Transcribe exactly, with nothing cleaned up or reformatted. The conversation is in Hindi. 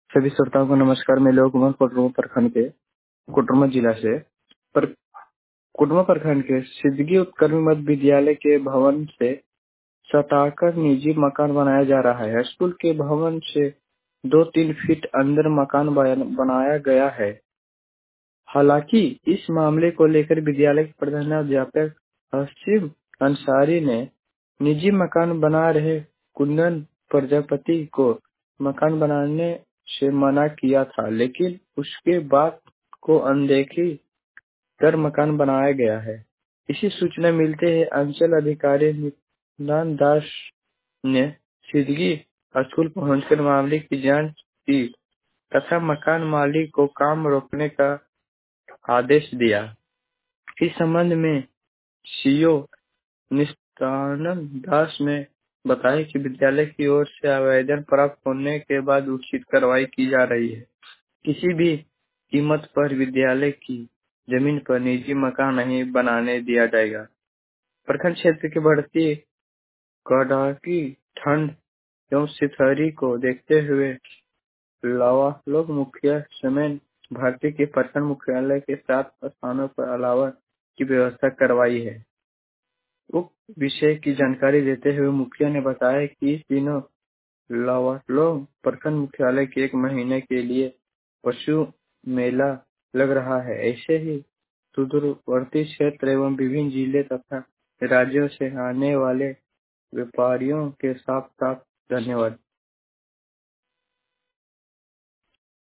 सभी श्रोताओं को नमस्कार। मैं लोक कुमार कोटरमा प्रखंड के कोटरमा जिला से पर कोटरमा प्रखंड के सिद्धगी उत्कर्मी मध्य विद्यालय के भवन से सटाकर निजी मकान बनाया जा रहा है। स्कूल के भवन से दो तीन फीट अंदर मकान बया- बनाया गया है। हालांकि इस मामले को लेकर विद्यालय के प्रधानाध्यापक हसीब अंसारी ने निजी मकान बना रहे कुंदन प्रजापति को मकान बनाने से मना किया था, लेकिन उसके बाद को अनदेखी कर मकान बनाया गया है। इसी सूचना मिलते ही अंचल अधिकारी नित्यानंद दास ने सिद्धगी स्कूल पहुंचकर मामले की जांच की तथा मकान मालिक को काम रोकने का आदेश दिया। इस संबंध में सीओ नित्यानंद दास ने बताया कि विद्यालय की ओर से आवेदन प्राप्त होने के बाद उचित कार्रवाई की जा रही है। किसी भी कीमत पर विद्यालय की जमीन पर निजी मकान नहीं बनाने दिया जाएगा। प्रखंड क्षेत्र की बढ़ती कड़ाकी ठंड एवं शीतलहरी को देखते हुए लावालोक मुखिया समेत भर्ती के प्रखंड मुख्यालय के सात स्थानों पर अलावा की व्यवस्था करवाई है। उक्त विषय की जानकारी देते हुए मुखिया ने बताया कि इस दिनों लावालोक प्रखंड मुख्यालय के एक महीने के लिए पशु मेला लग रहा है। ऐसे ही सुदूरवर्ती क्षेत्र एवं विभिन्न जिले तथा राज्यों से आने वाले व्यापारियों के साथ साथ धन्यवाद।